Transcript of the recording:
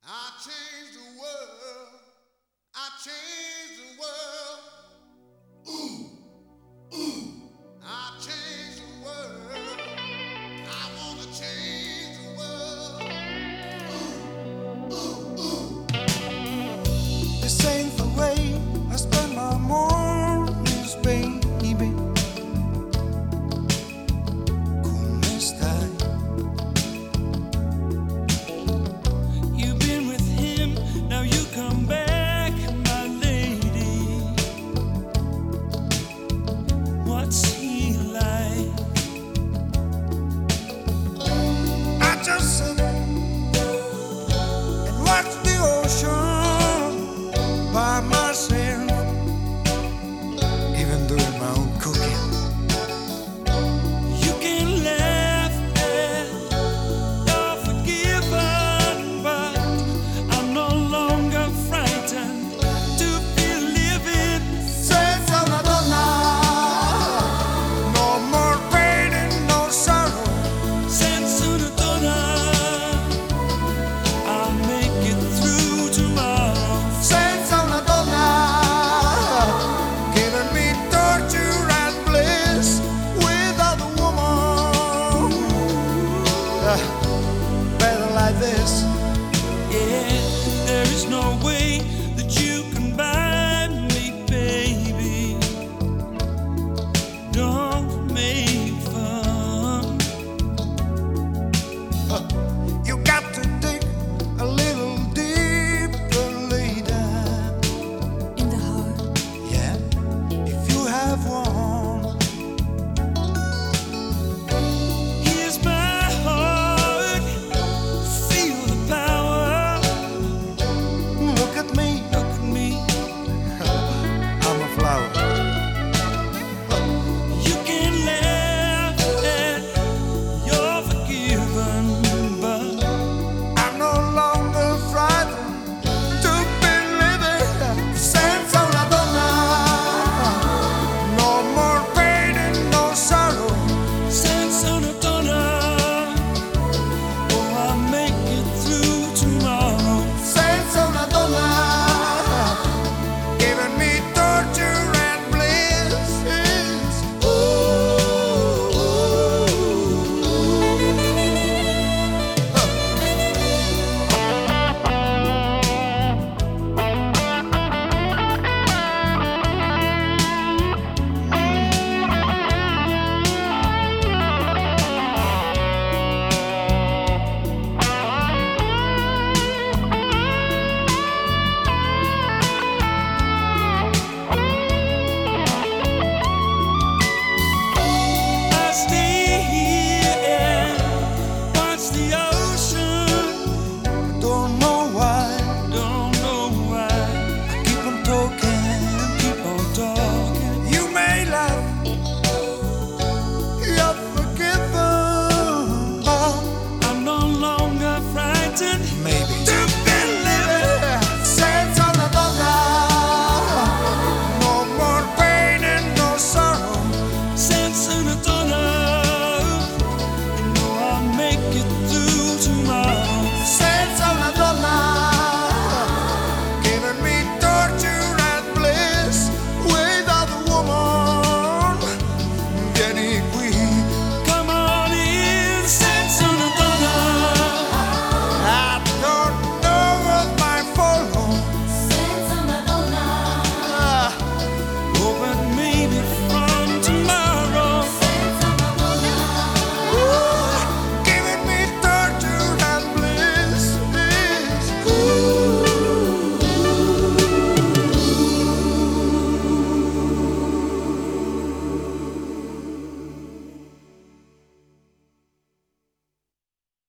I changed the world. I changed the world. Ooh, ooh. I changed the world. I want to change the world. Ooh, ooh, ooh. This ain't the way I spend my mornings, baby. ¿Cómo estás? You've been with him, now you come back, my lady. What's he like? I just sit and watch the ocean by myself, even doing my own cooking. You can laugh at you're forgiven, but I'm no longer frightened to be living. Senza una donna, no more pain and no sorrow. Senza una donna, I'll make it through tomorrow. Senza una donna, giving me torture and bliss without a woman. Better like this. Yeah, there is no way that you can buy me, baby. Don't make fun. You got to dig a little deeper later. In the heart, Yeah, if you have one. Here's my heart, feel the power. Look at me, I'm a flower. You can laugh and you're forgiven, but I'm no longer frightened to be living. Senza una donna, no more pain and no sorrow. Senza una donna, oh, I'll make it through tomorrow. Senza una donna, giving me torture and bliss. Ooh, ooh, I stay here and watch the ocean. Don't know why. I keep on talking. You may laugh, you're forgiven, but I'm no longer frightened. Maybe